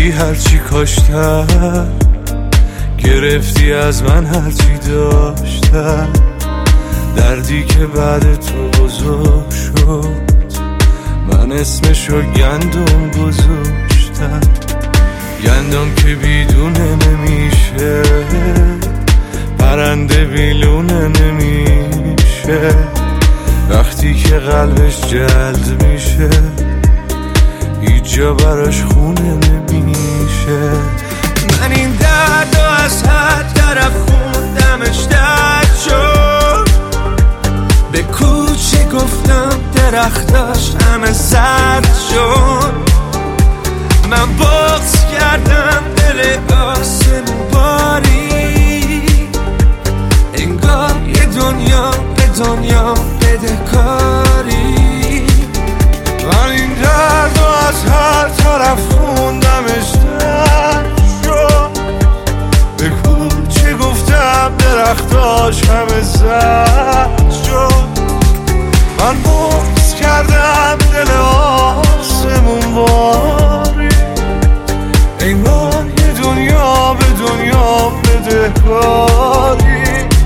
رفتی هرچی کاشتم، گرفتی از من هرچی داشتم. دردی که بعد تو بزرگ شد، من اسمشو گندم گذاشتم. گندم که بیدونه نمیشه، پرنده بیلونه نمیشه. وقتی که قلبش جلد میشه، هیچ جا براش خونه نمیشه. من این دردو از هر طرف خوندمش درد شد. به کوچه گفتم درختاش همه زرد شد. من بغض کردم دل آسمون باری، انگار یه دنیا به دنیا بدهکاری. من این دردو از هر طرف خوندمش درد شد. به کوچه گفتم درختاش همه زرد شد. من بغض کردم دل آسمون باری، انگار یه دنیا به دنیا بدهکاری.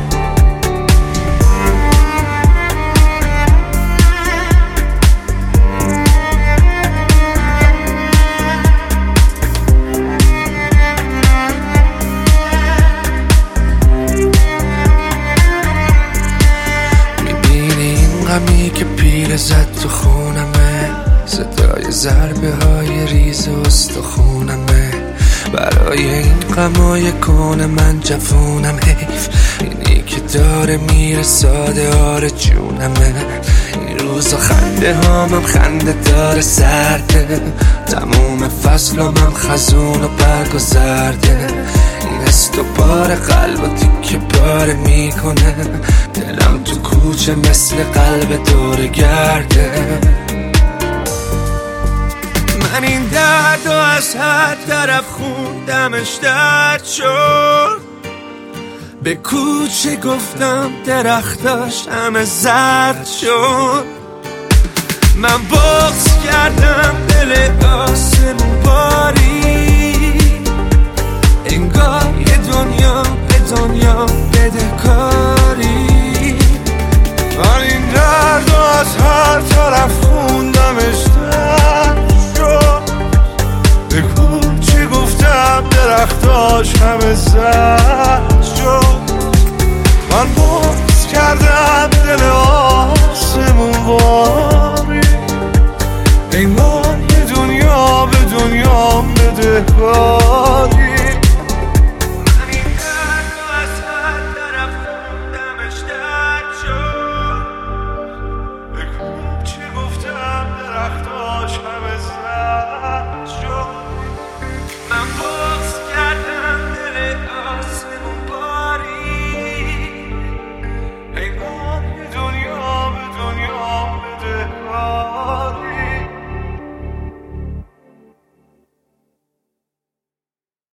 غمی که پیره زد تو خونمه، صدای ضربه های ریز استخونمه. برای این غمای کون من جفونم، حیف اینی که داره میره ساده آره جونمه. این روزا خنده هامم خنده داره سرده، تموم فصلم خزون و برگ و زرده. این استوبار قلب و تیکه پاره میکنه، دلم تو کوچه مثل قلب دور گرده. من این دردو از هر طرف خوندمش درد شد. به کوچه گفتم درختاش همه زرد شد. من بغض کردم دل آسمون باری، انگار یه دنیا به دنیا بدهکاری. من این دردو از هر طرف خوندمش درد شد. به کوچه گفتم درختاش همه زرد شد. من بغض کردم دل آسمون باری،